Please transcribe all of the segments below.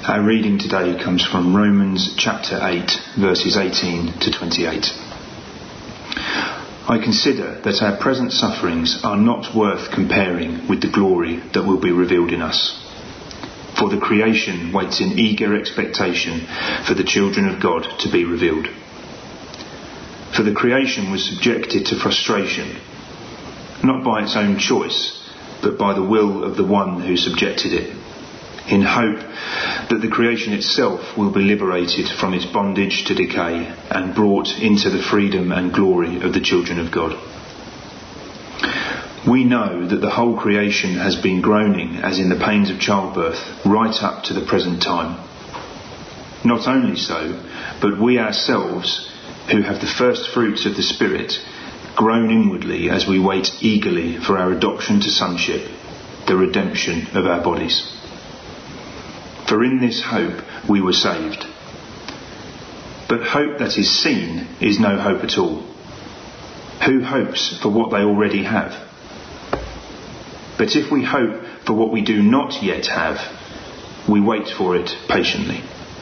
Our reading today comes from Romans chapter 8, verses 18 to 28. I consider that our present sufferings are not worth comparing with the glory that will be revealed in us. For the creation waits in eager expectation for the children of God to be revealed. For the creation was subjected to frustration, not by its own choice, but by the will of the one who subjected it, in hope that the creation itself will be liberated from its bondage to decay and brought into the freedom and glory of the children of God. We know that the whole creation has been groaning as in the pains of childbirth right up to the present time. Not only so, but we ourselves, who have the first fruits of the Spirit, groan inwardly as we wait eagerly for our adoption to sonship, the redemption of our bodies. For in this hope we were saved. But hope that is seen is no hope at all. Who hopes for what they already have? But if we hope for what we do not yet have, we wait for it patiently.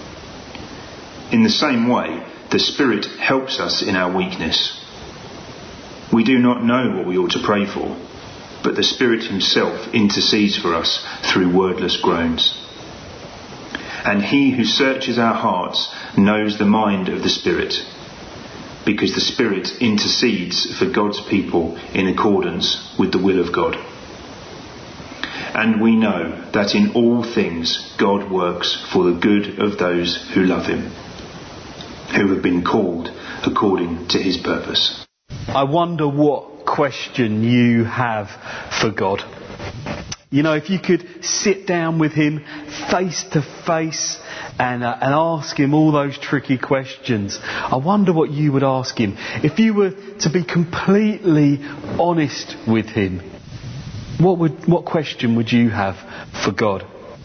In the same way, the Spirit helps us in our weakness. We do not know what we ought to pray for, but the Spirit himself intercedes for us through wordless groans. And he who searches our hearts knows the mind of the Spirit, because the Spirit intercedes for God's people in accordance with the will of God. And we know that in all things God works for the good of those who love him, who have been called according to his purpose. I wonder what question you have for God. You know, if you could sit down with him face to face and ask him all those tricky questions, I wonder what you would ask him. If you were to be completely honest with him, what question would you have for God?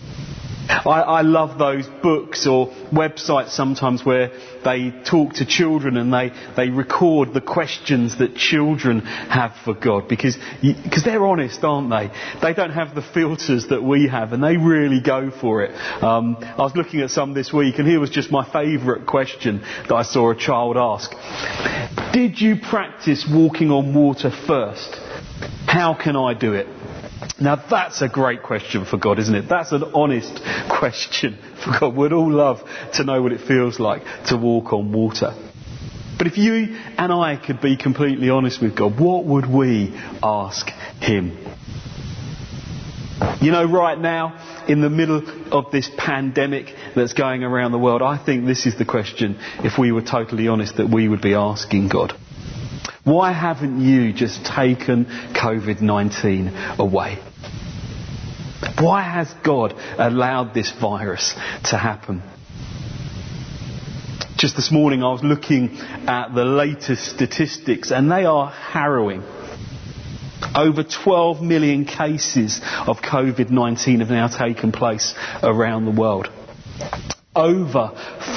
I love those books or websites sometimes where they talk to children and they record the questions that children have for God, because they're honest, aren't they? They don't have the filters that we have, and they really go for it. I was looking at some this week, and here was just my favourite question that I saw a child ask. Did you practice walking on water first? How can I do it? Now that's a great question for God, isn't it? That's an honest question for God. We'd all love to know what it feels like to walk on water. But if you and I could be completely honest with God, what would we ask him? You know, right now, in the middle of this pandemic that's going around the world, I think this is the question, if we were totally honest, that we would be asking God. Why haven't you just taken COVID-19 away? Why has God allowed this virus to happen? Just this morning I was looking at the latest statistics, and they are harrowing. Over 12 million cases of COVID-19 have now taken place around the world. Over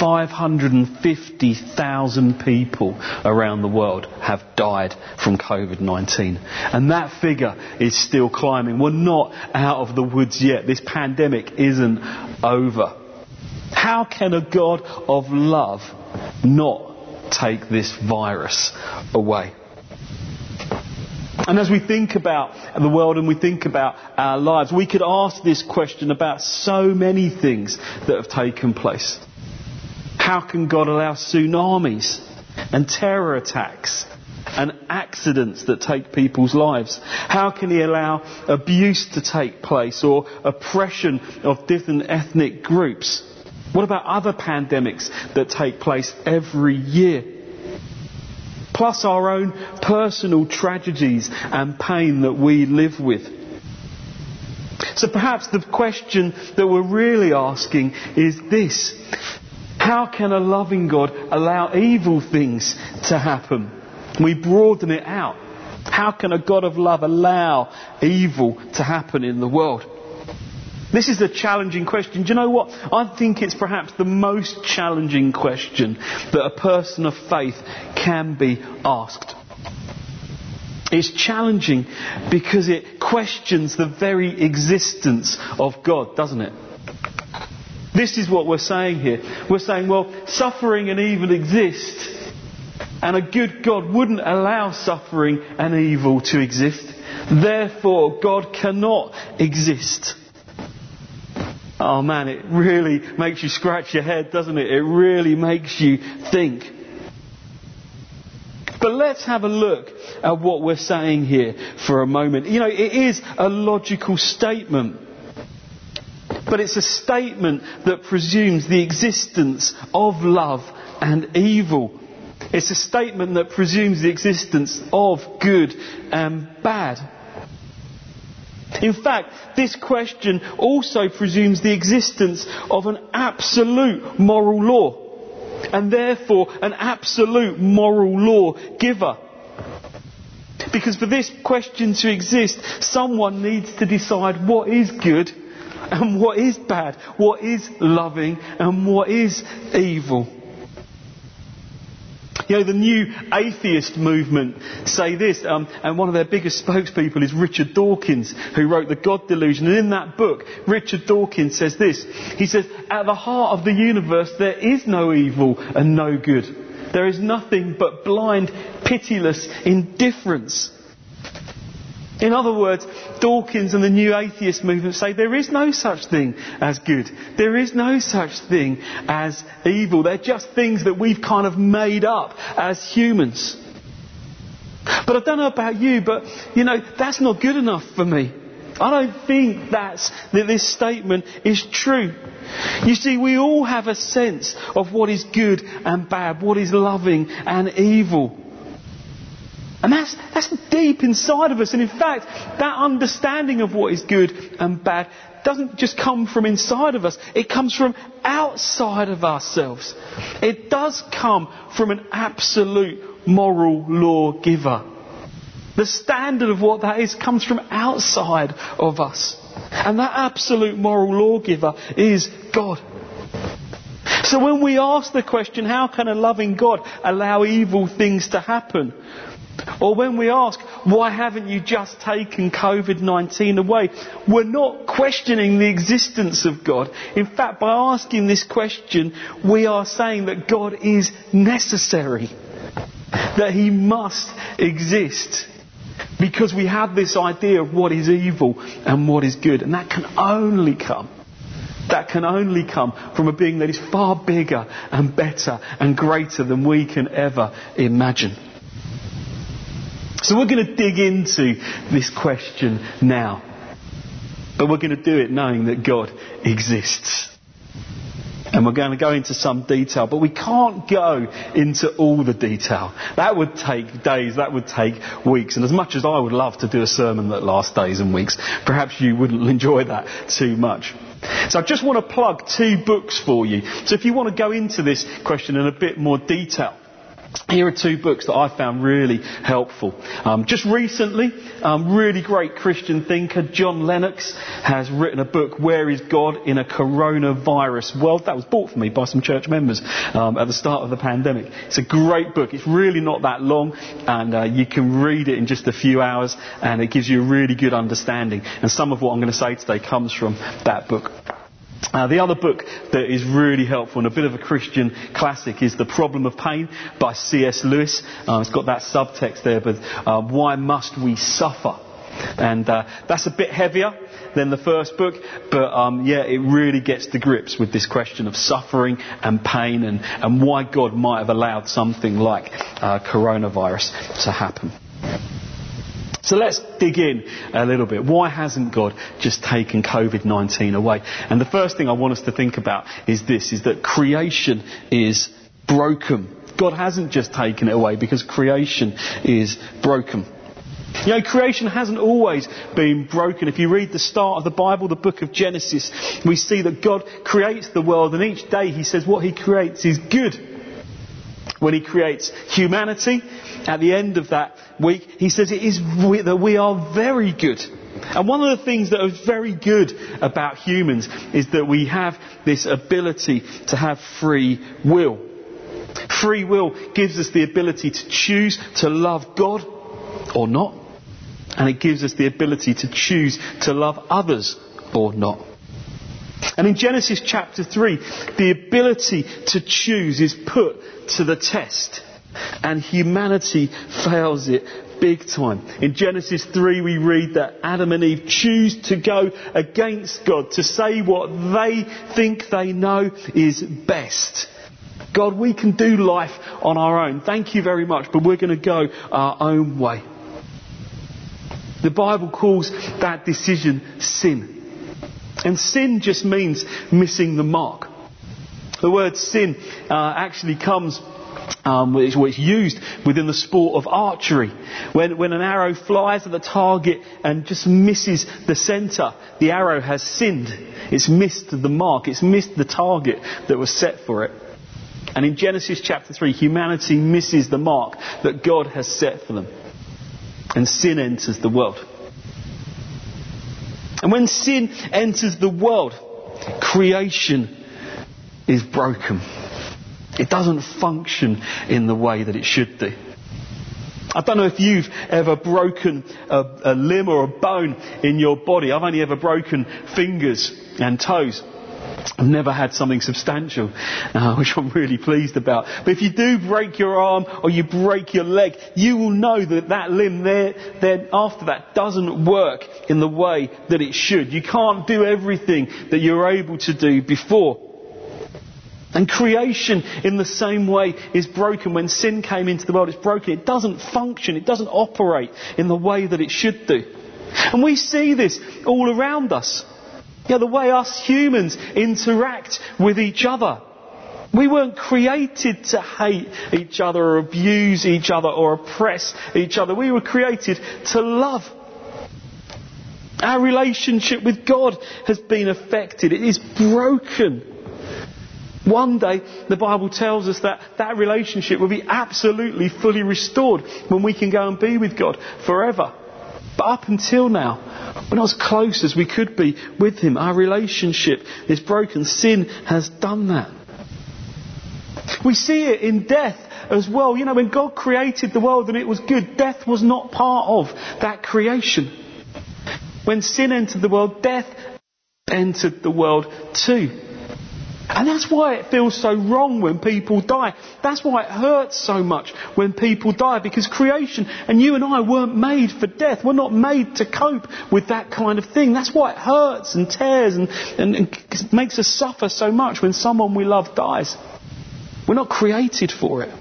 550,000 people around the world have died from COVID-19. And that figure is still climbing. We're not out of the woods yet. This pandemic isn't over. How can a God of love not take this virus away? And as we think about the world and we think about our lives, we could ask this question about so many things that have taken place. How can God allow tsunamis and terror attacks and accidents that take people's lives? How can he allow abuse to take place or oppression of different ethnic groups? What about other pandemics that take place every year? Plus our own personal tragedies and pain that we live with. So perhaps the question that we're really asking is this: how can a loving God allow evil things to happen? We broaden it out. How can a God of love allow evil to happen in the world? This is a challenging question. Do you know what? I think it's perhaps the most challenging question that a person of faith can be asked. It's challenging because it questions the very existence of God, doesn't it? This is what we're saying here. We're saying, well, suffering and evil exist, and a good God wouldn't allow suffering and evil to exist. Therefore, God cannot exist. Oh man, it really makes you scratch your head, doesn't it? It really makes you think. But let's have a look at what we're saying here for a moment. You know, it is a logical statement. But it's a statement that presumes the existence of love and evil. It's a statement that presumes the existence of good and bad. In fact, this question also presumes the existence of an absolute moral law, and therefore an absolute moral law giver. Because for this question to exist, someone needs to decide what is good and what is bad, what is loving and what is evil. You know, the new atheist movement say this, and one of their biggest spokespeople is Richard Dawkins, who wrote The God Delusion. And in that book, Richard Dawkins says this. He says, at the heart of the universe there is no evil and no good. There is nothing but blind, pitiless indifference. In other words, Dawkins and the new atheist movement say there is no such thing as good. There is no such thing as evil. They're just things that we've kind of made up as humans. But I don't know about you, but, you know, that's not good enough for me. I don't think that this statement is true. You see, we all have a sense of what is good and bad, what is loving and evil. And that's deep inside of us. And in fact, that understanding of what is good and bad doesn't just come from inside of us. It comes from outside of ourselves. It does come from an absolute moral law giver. The standard of what that is comes from outside of us. And that absolute moral lawgiver is God. So when we ask the question, how can a loving God allow evil things to happen? Or when we ask, why haven't you just taken COVID-19 away? We're not questioning the existence of God. In fact, by asking this question, we are saying that God is necessary. That He must exist. Because we have this idea of what is evil and what is good. And that can only come from a being that is far bigger and better and greater than we can ever imagine. So we're going to dig into this question now. But we're going to do it knowing that God exists. And we're going to go into some detail, but we can't go into all the detail. That would take days, that would take weeks. And as much as I would love to do a sermon that lasts days and weeks, perhaps you wouldn't enjoy that too much. So I just want to plug 2 books for you. So if you want to go into this question in a bit more detail, here are 2 books that I found really helpful. Just recently, really great Christian thinker John Lennox has written a book, Where is God in a Coronavirus World? That was bought for me by some church members at the start of the pandemic. It's a great book. It's really not that long, and you can read it in just a few hours, and it gives you a really good understanding. And some of what I'm going to say today comes from that book. The other book that is really helpful and a bit of a Christian classic is The Problem of Pain by C.S. Lewis. It's got that subtext there, but why must we suffer? And that's a bit heavier than the first book, but it really gets to grips with this question of suffering and pain and why God might have allowed something like coronavirus to happen. So let's dig in a little bit. Why hasn't God just taken COVID-19 away? And the first thing I want us to think about is this, is that creation is broken. God hasn't just taken it away because creation is broken. You know, creation hasn't always been broken. If you read the start of the Bible, the book of Genesis, we see that God creates the world, and each day He says what He creates is good. When He creates humanity, at the end of that week, He says it is that we are very good. And one of the things that is very good about humans is that we have this ability to have free will. Free will gives us the ability to choose to love God or not. And it gives us the ability to choose to love others or not. And in Genesis chapter 3, the ability to choose is put to the test. And humanity fails it big time. In Genesis 3 we read that Adam and Eve choose to go against God, to say what they think they know is best. God, we can do life on our own. Thank you very much, but we're going to go our own way. The Bible calls that decision sin. And sin just means missing the mark. The word sin actually comes, it's used within the sport of archery. When an arrow flies at the target and just misses the centre, the arrow has sinned. It's missed the mark. It's missed the target that was set for it. And in Genesis chapter 3, humanity misses the mark that God has set for them. And sin enters the world. And when sin enters the world, creation is broken. It doesn't function in the way that it should do. I don't know if you've ever broken a limb or a bone in your body. I've only ever broken fingers and toes. I've never had something substantial, which I'm really pleased about. But if you do break your arm or you break your leg, you will know that that limb then after that doesn't work in the way that it should. You can't do everything that you were able to do before. And creation in the same way is broken. When sin came into the world, it's broken. It doesn't function. It doesn't operate in the way that it should do. And we see this all around us. The way us humans interact with each other. We weren't created to hate each other or abuse each other or oppress each other. We were created to love. Our relationship with God has been affected. It is broken. One day, the Bible tells us that relationship will be absolutely fully restored when we can go and be with God forever. But up until now, we're not as close as we could be with Him. Our relationship is broken. Sin has done that. We see it in death as well. When God created the world and it was good, death was not part of that creation. When sin entered the world, death entered the world too. And that's why it feels so wrong when people die. That's why it hurts so much when people die. Because creation and you and I weren't made for death. We're not made to cope with that kind of thing. That's why it hurts and tears and makes us suffer so much when someone we love dies. We're not created for it.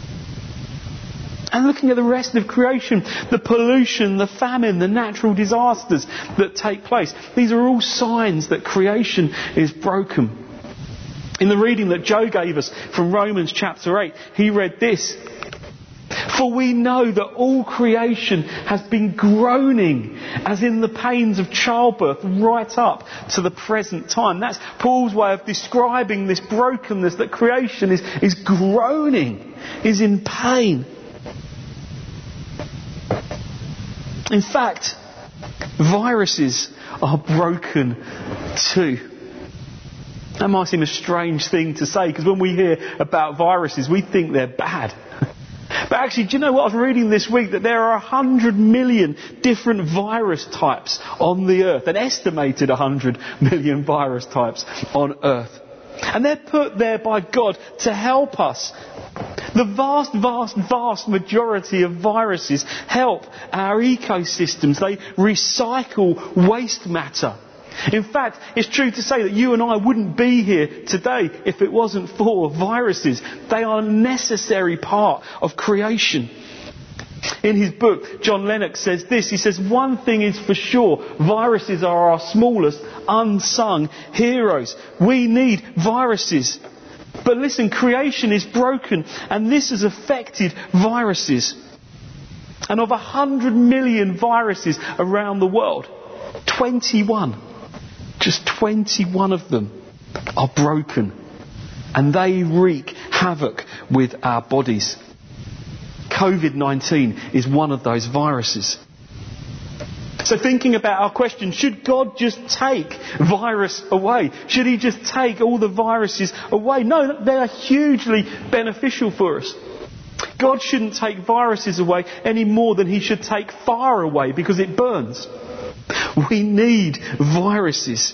And looking at the rest of creation, the pollution, the famine, the natural disasters that take place. These are all signs that creation is broken. In the reading that Joe gave us from Romans chapter 8, he read this. For we know that all creation has been groaning as in the pains of childbirth right up to the present time. That's Paul's way of describing this brokenness, that creation is groaning, is in pain. In fact, viruses are broken too. That might seem a strange thing to say, because when we hear about viruses, we think they're bad. But actually, do you know what I was reading this week? That there are 100 million different virus types on the earth. An estimated 100 million virus types on earth. And they're put there by God to help us. The vast majority of viruses help our ecosystems. They recycle waste matter. In fact, it's true to say that you and I wouldn't be here today if it wasn't for viruses. They are a necessary part of creation. In his book, John Lennox says this. He says, one thing is for sure, viruses are our smallest unsung heroes. We need viruses. But listen, creation is broken, and this has affected viruses. And of 100 million viruses around the world, 21, just 21 of them are broken. And they wreak havoc with our bodies. COVID-19 is one of those viruses. So thinking about our question, should God just take virus away? Should He just take all the viruses away? No, they are hugely beneficial for us. God shouldn't take viruses away any more than He should take fire away, because it burns. We need viruses.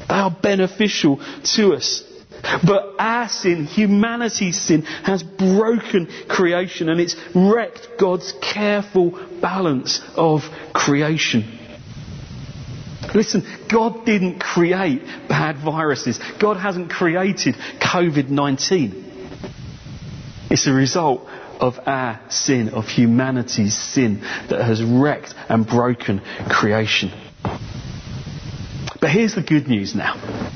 They are beneficial to us. But our sin, humanity's sin, has broken creation, and it's wrecked God's careful balance of creation. Listen, God didn't create bad viruses. God hasn't created COVID-19. It's a result of our sin, of humanity's sin, that has wrecked and broken creation. But here's the good news now.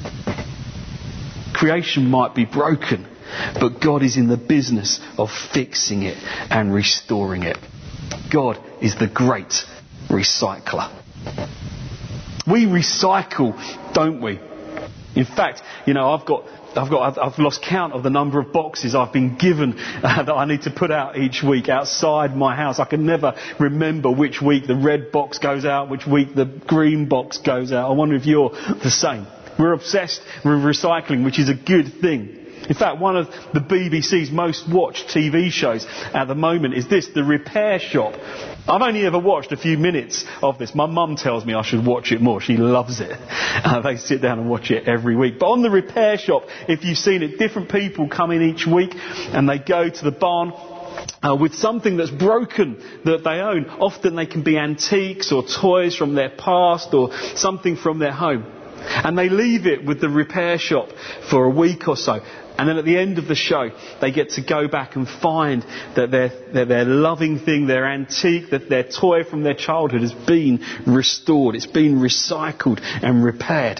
Creation might be broken, but God is in the business of fixing it and restoring it. God is the great recycler. We recycle, don't we? In fact, I've lost count of the number of boxes I've been given that I need to put out each week outside my house. I can never remember which week the red box goes out, which week the green box goes out. I wonder if you're the same. We're obsessed with recycling, which is a good thing. In fact, one of the BBC's most watched TV shows at the moment is this, The Repair Shop. I've only ever watched a few minutes of this. My mum tells me I should watch it more. She loves it. They sit down and watch it every week. But on The Repair Shop, if you've seen it, different people come in each week and they go to the barn with something that's broken that they own. Often they can be antiques or toys from their past or something from their home. And they leave it with the repair shop for a week or so. And then at the end of the show, they get to go back and find that their loving thing, their antique, that their toy from their childhood has been restored. It's been recycled and repaired.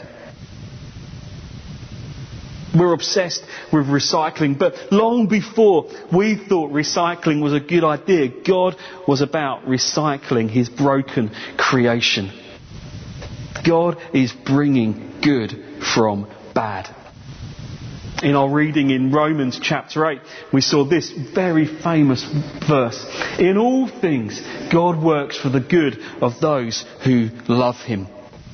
We're obsessed with recycling, but long before we thought recycling was a good idea, God was about recycling His broken creation. God is bringing good from bad. In our reading in Romans chapter 8, we saw this very famous verse. In all things, God works for the good of those who love Him.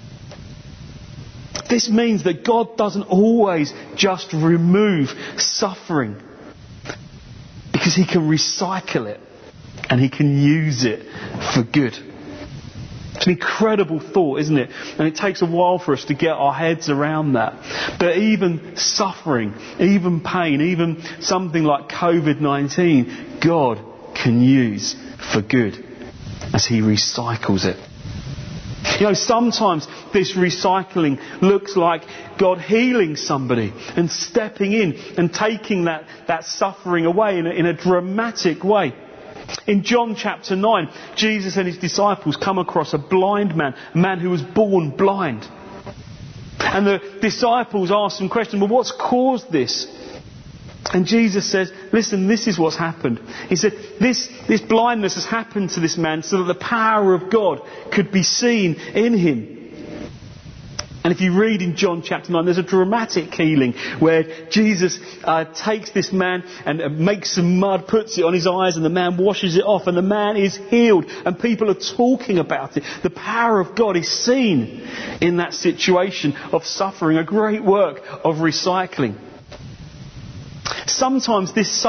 This means that God doesn't always just remove suffering, because He can recycle it and He can use it for good. It's an incredible thought, isn't it? And it takes a while for us to get our heads around that. But even suffering, even pain, even something like COVID-19, God can use for good as He recycles it. You know, sometimes this recycling looks like God healing somebody and stepping in and taking that suffering away in a dramatic way. In John chapter 9, Jesus and His disciples come across a blind man, a man who was born blind. And the disciples ask some questions, well, what's caused this? And Jesus says, listen, this is what's happened. He said, this blindness has happened to this man so that the power of God could be seen in him. And if you read in John chapter 9, there's a dramatic healing where Jesus takes this man and makes some mud, puts it on his eyes, and the man washes it off, and the man is healed, and people are talking about it. The power of God is seen in that situation of suffering, a great work of recycling. Sometimes this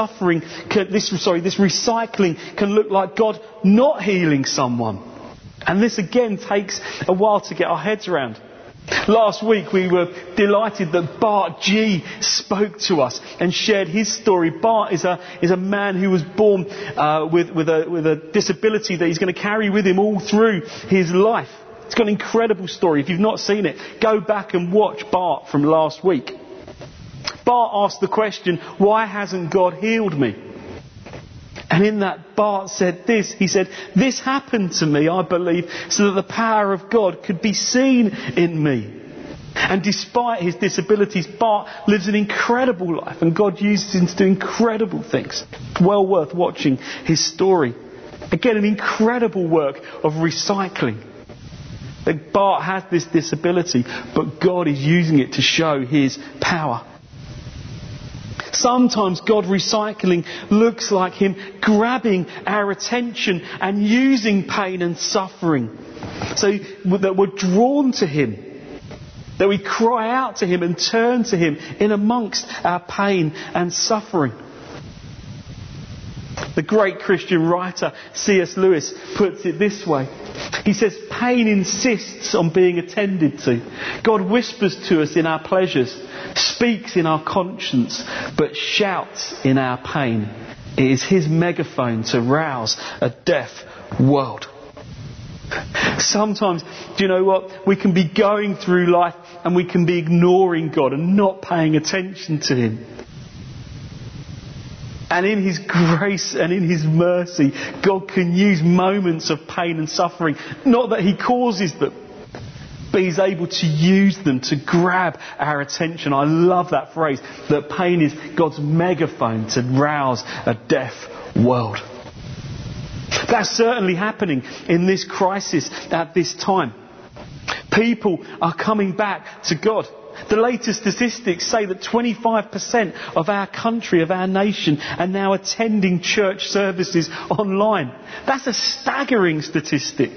recycling can look like God not healing someone. And this again takes a while to get our heads around. Last week we were delighted that Bart G spoke to us and shared his story. Bart is a man who was born with a disability that he's going to carry with him all through his life. It's got an incredible story. If you've not seen it, go back and watch Bart from last week. Bart asked the question, why hasn't God healed me? And in that, Bart said this. He said, this happened to me, I believe, so that the power of God could be seen in me. And despite his disabilities, Bart lives an incredible life, and God uses him to do incredible things. Well worth watching his story. Again, an incredible work of recycling. That Bart has this disability, but God is using it to show His power. Sometimes God recycling looks like Him grabbing our attention and using pain and suffering so that we're drawn to Him, that we cry out to Him and turn to Him in amongst our pain and suffering. The great Christian writer C.S. Lewis puts it this way. He says, pain insists on being attended to. God whispers to us in our pleasures, speaks in our conscience, but shouts in our pain. It is his megaphone to rouse a deaf world. Sometimes, do you know what? We can be going through life and we can be ignoring God and not paying attention to him. And in his grace and in his mercy, God can use moments of pain and suffering. Not that he causes them, but he's able to use them to grab our attention. I love that phrase, that pain is God's megaphone to rouse a deaf world. That's certainly happening in this crisis at this time. People are coming back to God. The latest statistics say that 25% of our country, of our nation, are now attending church services online. That's a staggering statistic.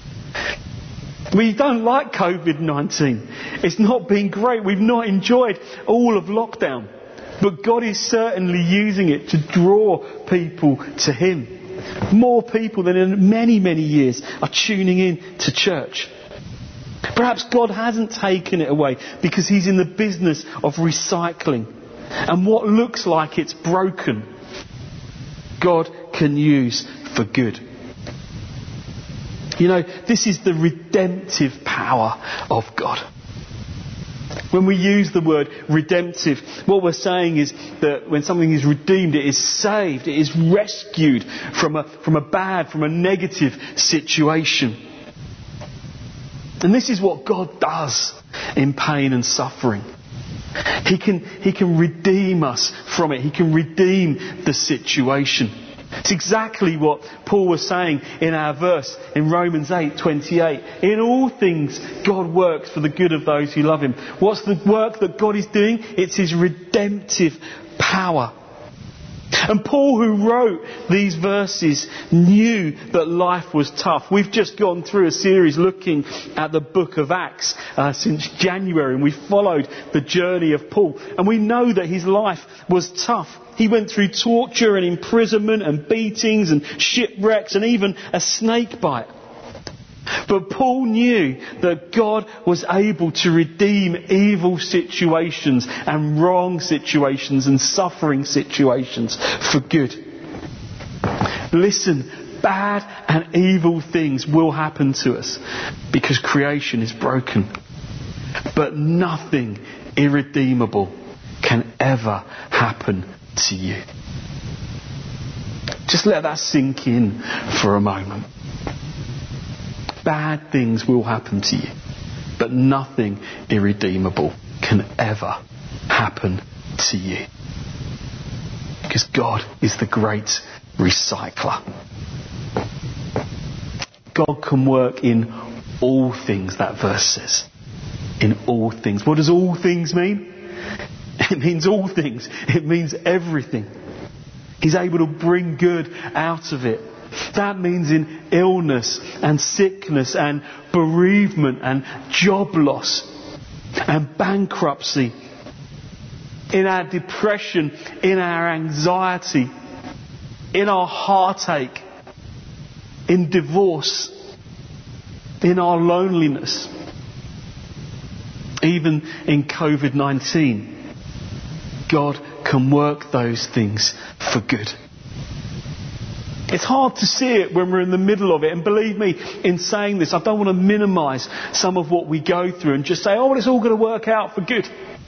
We don't like COVID-19. It's not been great. We've not enjoyed all of lockdown. But God is certainly using it to draw people to him. More people than in many, many years are tuning in to church. Perhaps God hasn't taken it away because he's in the business of recycling. And what looks like it's broken, God can use for good. You know, this is the redemptive power of God. When we use the word redemptive, what we're saying is that when something is redeemed, it is saved, it is rescued from a negative situation. And this is what God does in pain and suffering. He can redeem us from it. He can redeem the situation. It's exactly what Paul was saying in our verse in Romans 8:28. In all things, God works for the good of those who love him. What's the work that God is doing? It's his redemptive power. And Paul, who wrote these verses, knew that life was tough. We've just gone through a series looking at the book of Acts since January, and we followed the journey of Paul. And we know that his life was tough. He went through torture and imprisonment and beatings and shipwrecks and even a snake bite. But Paul knew that God was able to redeem evil situations and wrong situations and suffering situations for good. Listen, bad and evil things will happen to us because creation is broken. But nothing irredeemable can ever happen to you. Just let that sink in for a moment. Bad things will happen to you, but nothing irredeemable can ever happen to you. Because God is the great recycler. God can work in all things, that verse says. In all things. What does all things mean? It means all things. It means everything. He's able to bring good out of it. That means in illness and sickness and bereavement and job loss and bankruptcy, in our depression, in our anxiety, in our heartache, in divorce, in our loneliness, even in COVID-19. God can work those things for good. It's hard to see it when we're in the middle of it. And believe me, in saying this, I don't want to minimise some of what we go through and just say, oh, well, it's all going to work out for good.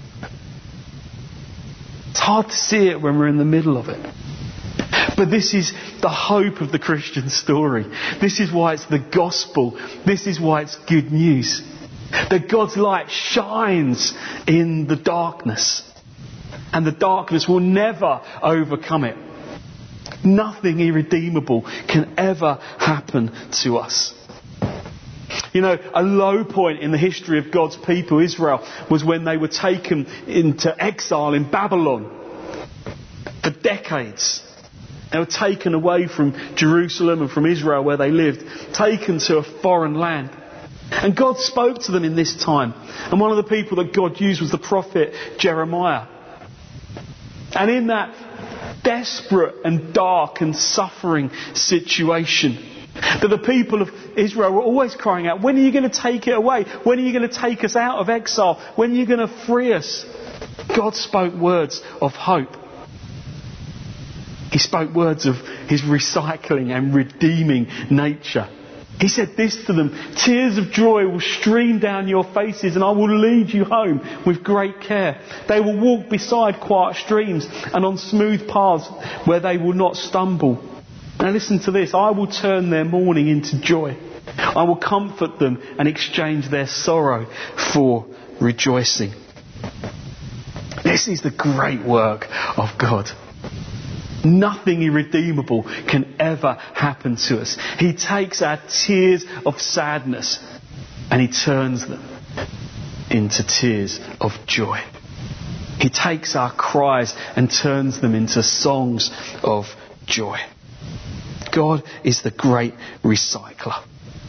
It's hard to see it when we're in the middle of it. But this is the hope of the Christian story. This is why it's the gospel. This is why it's good news. That God's light shines in the darkness. And the darkness will never overcome it. Nothing irredeemable can ever happen to us. You know, a low point in the history of God's people, Israel, was when they were taken into exile in Babylon for decades. They were taken away from Jerusalem and from Israel where they lived, taken to a foreign land. And God spoke to them in this time. And one of the people that God used was the prophet Jeremiah. And in that desperate and dark and suffering situation. That the people of Israel were always crying out, when are you going to take it away? When are you going to take us out of exile? When are you going to free us? God spoke words of hope. He spoke words of his recycling and redeeming nature. He said this to them, tears of joy will stream down your faces and I will lead you home with great care. They will walk beside quiet streams and on smooth paths where they will not stumble. Now listen to this, I will turn their mourning into joy. I will comfort them and exchange their sorrow for rejoicing. This is the great work of God. Nothing irredeemable can ever happen to us. He takes our tears of sadness and he turns them into tears of joy. He takes our cries and turns them into songs of joy. God is the great recycler.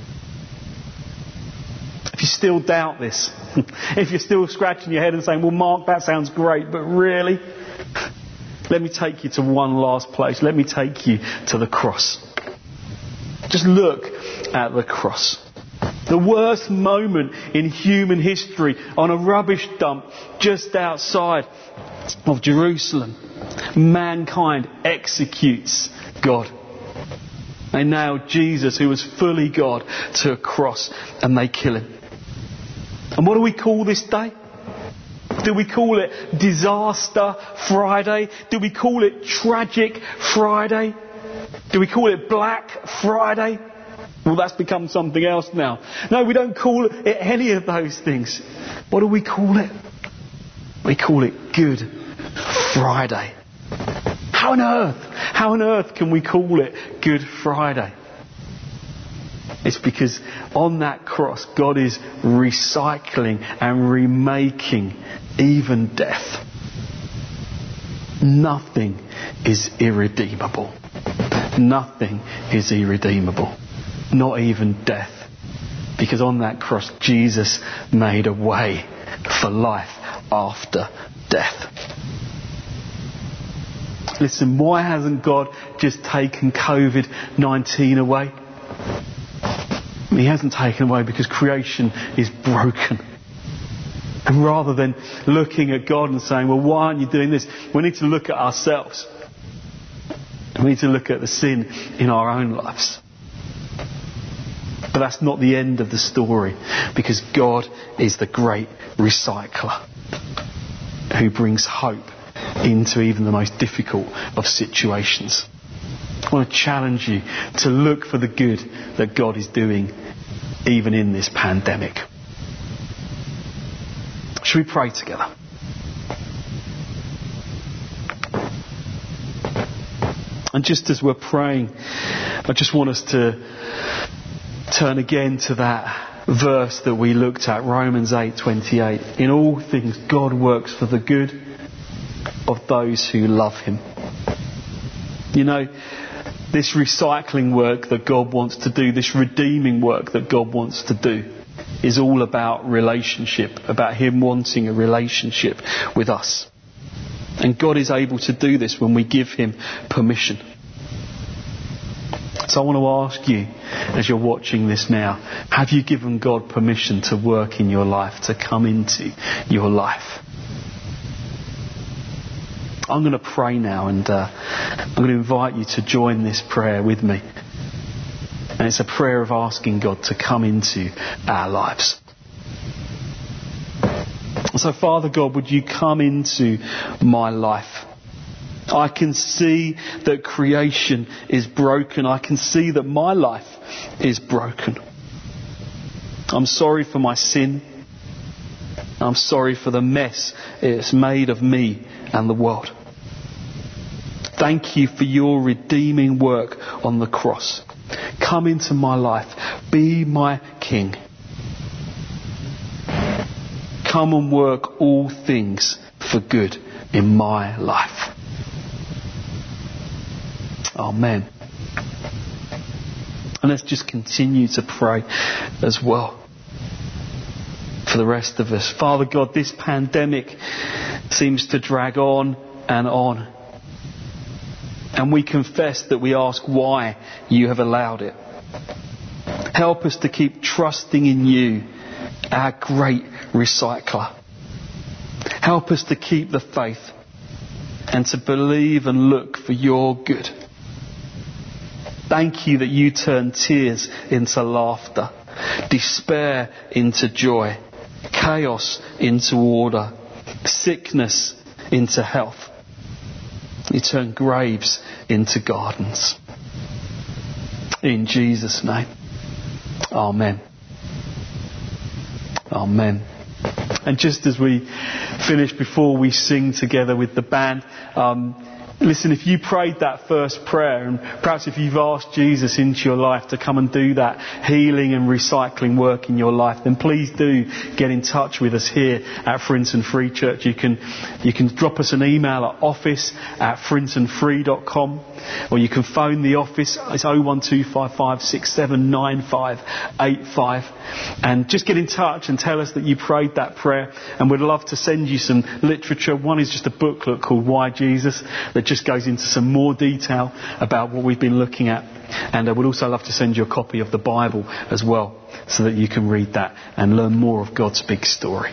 If you still doubt this, if you're still scratching your head and saying, well, Mark, that sounds great, but really? Let me take you to one last place. Let me take you to the cross. Just look at the cross. The worst moment in human history, on a rubbish dump just outside of Jerusalem. Mankind executes God. They nailed Jesus, who was fully God, to a cross and they kill him. And what do we call this day? Do we call it Disaster Friday? Do we call it Tragic Friday? Do we call it Black Friday? Well, that's become something else now. No, we don't call it any of those things. What do we call it? We call it Good Friday. How on earth can we call it Good Friday? It's because on that cross, God is recycling and remaking even death. Nothing is irredeemable. Nothing is irredeemable. Not even death. Because on that cross, Jesus made a way for life after death. Listen, why hasn't God just taken COVID-19 away? He hasn't taken away because creation is broken. And rather than looking at God and saying, well, why aren't you doing this? We need to look at ourselves. We need to look at the sin in our own lives. But that's not the end of the story, because God is the great recycler who brings hope into even the most difficult of situations. I want to challenge you to look for the good that God is doing even in this pandemic. Should we pray together? And just as we're praying, I just want us to turn again to that verse that we looked at, Romans 8:28. In all things, God works for the good of those who love him. You know, this recycling work that God wants to do, this redeeming work that God wants to do, is all about relationship, about him wanting a relationship with us. And God is able to do this when we give him permission. So I want to ask you, as you're watching this now, have you given God permission to work in your life, to come into your life? I'm going to pray now, and I'm going to invite you to join this prayer with me. And it's a prayer of asking God to come into our lives. So, Father God, would you come into my life? I can see that creation is broken. I can see that my life is broken. I'm sorry for my sin. I'm sorry for the mess it's made of me and the world. Thank you for your redeeming work on the cross. Come into my life. Be my King. Come and work all things for good in my life. Amen. And let's just continue to pray as well for the rest of us. Father God, this pandemic seems to drag on and on. And we confess that we ask why you have allowed it. Help us to keep trusting in you, our great recycler. Help us to keep the faith and to believe and look for your good. Thank you that you turn tears into laughter, despair into joy, chaos into order, sickness into health. You turn graves into gardens. In Jesus' name. Amen. Amen. And just as we finish, before we sing together with the band, listen, if you prayed that first prayer, and perhaps if you've asked Jesus into your life to come and do that healing and recycling work in your life, then please do get in touch with us here at Frinton Free Church. You can drop us an email at office@frintonfree.com, or you can phone the office. It's 01255 679585, and just get in touch and tell us that you prayed that prayer, and we'd love to send you some literature. One is just a booklet called Why Jesus, that just goes into some more detail about what we've been looking at. And I would also love to send you a copy of the Bible as well, so that you can read that and learn more of God's big story.